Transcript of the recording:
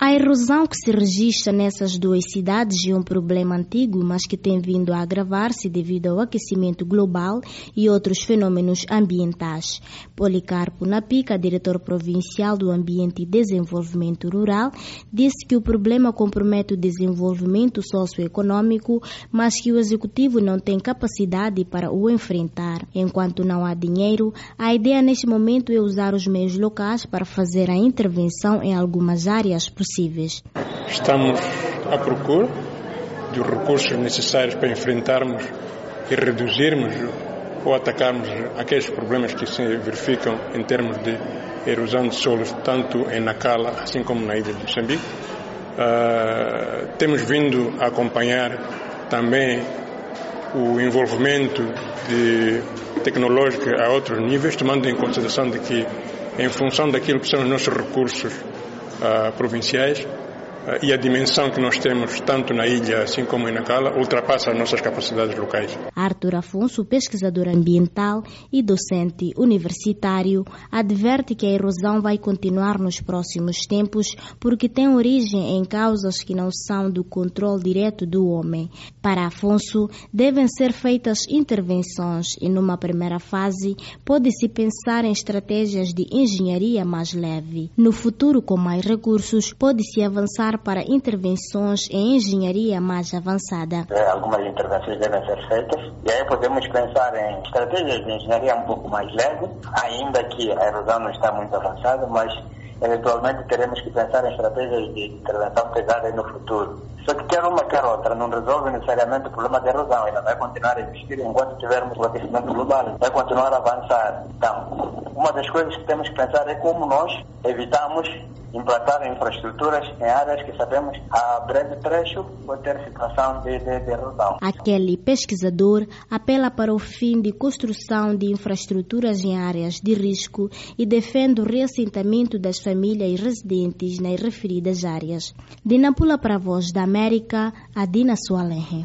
A erosão que se registra nessas duas cidades é um problema antigo, mas que tem vindo a agravar-se devido ao aquecimento global e outros fenômenos ambientais. Policarpo Napica, diretor provincial do Ambiente e Desenvolvimento Rural, disse que o problema compromete o desenvolvimento socioeconômico, mas que o executivo não tem capacidade para o enfrentar. Enquanto não há dinheiro, a ideia neste momento é usar os meios locais para fazer a intervenção em algumas áreas possíveis. Estamos à procura dos recursos necessários para enfrentarmos e reduzirmos ou atacarmos aqueles problemas que se verificam em termos de erosão de solos, tanto em Nacala, assim como na ilha de Moçambique. Temos vindo a acompanhar também o envolvimento tecnológico a outros níveis, tomando em consideração de que, em função daquilo que são os nossos recursos provinciais e a dimensão que nós temos tanto na ilha assim como em Nacala ultrapassa as nossas capacidades locais. Arthur Afonso, pesquisador ambiental e docente universitário, adverte que a erosão vai continuar nos próximos tempos porque tem origem em causas que não são do controle direto do homem. Para Afonso, devem ser feitas intervenções e numa primeira fase pode-se pensar em estratégias de engenharia mais leve. No futuro, com mais recursos, pode-se avançar para intervenções em engenharia mais avançada. Algumas intervenções devem ser feitas e aí podemos pensar em estratégias de engenharia um pouco mais leve, ainda que a erosão não está muito avançada, mas eventualmente teremos que pensar em estratégias de intervenção pesada no futuro. Só que quer uma, quer outra, não resolve necessariamente o problema da erosão, ela vai continuar a existir enquanto tivermos o aquecimento global, vai continuar a avançar. Então, uma das coisas que temos que pensar é como nós evitamos implantar infraestruturas em áreas que sabemos a breve trecho pode ter situação de erosão. Aquele pesquisador apela para o fim de construção de infraestruturas em áreas de risco e defende o reassentamento das famílias residentes nas referidas áreas. De Nampula para a Voz da América, Adina Sualenhe.